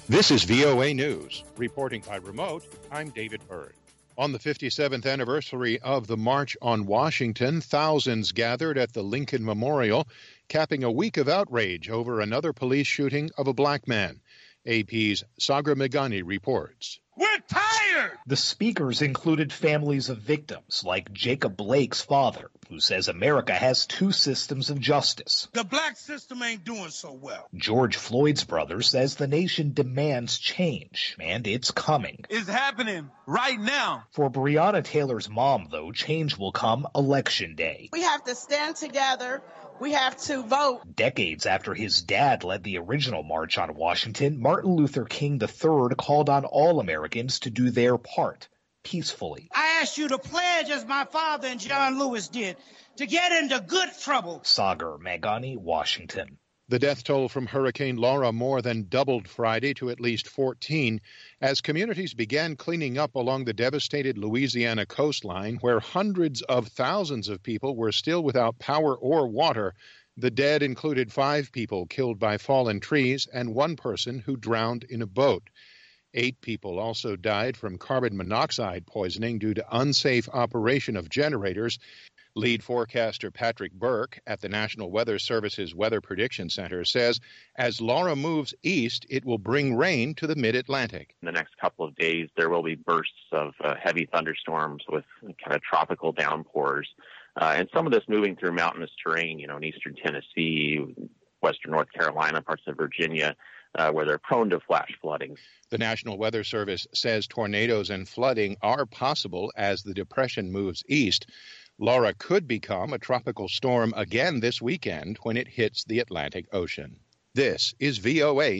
This is VOA News. Reporting by remote, I'm David Byrd. On the 57th anniversary of the March on Washington, thousands gathered at the Lincoln Memorial, capping a week of outrage over another police shooting of a black man. AP's Sagar Meghani reports. We're tired! The speakers included families of victims, like Jacob Blake's father, who says America has two systems of justice. The black system ain't doing so well. George Floyd's brother says the nation demands change, and it's coming. It's happening right now. For Breonna Taylor's mom, though, change will come Election Day. We have to stand together. We have to vote. Decades after his dad led the original March on Washington, Martin Luther King III called on all Americans to do their part, peacefully. I ask you to pledge, as my father and John Lewis did, to get into good trouble. Sagar Meghani, Washington. The death toll from Hurricane Laura more than doubled Friday to at least 14 as communities began cleaning up along the devastated Louisiana coastline, where hundreds of thousands of people were still without power or water. The dead included 5 people killed by fallen trees and 1 person who drowned in a boat. 8 people also died from carbon monoxide poisoning due to unsafe operation of generators. Lead forecaster Patrick Burke at the National Weather Service's Weather Prediction Center says as Laura moves east, it will bring rain to the mid-Atlantic. In the next couple of days, there will be bursts of heavy thunderstorms with kind of tropical downpours. And some of this moving through mountainous terrain, in eastern Tennessee, western North Carolina, parts of Virginia, where they're prone to flash flooding. The National Weather Service says tornadoes and flooding are possible as the depression moves east. Laura could become a tropical storm again this weekend when it hits the Atlantic Ocean. This is VOA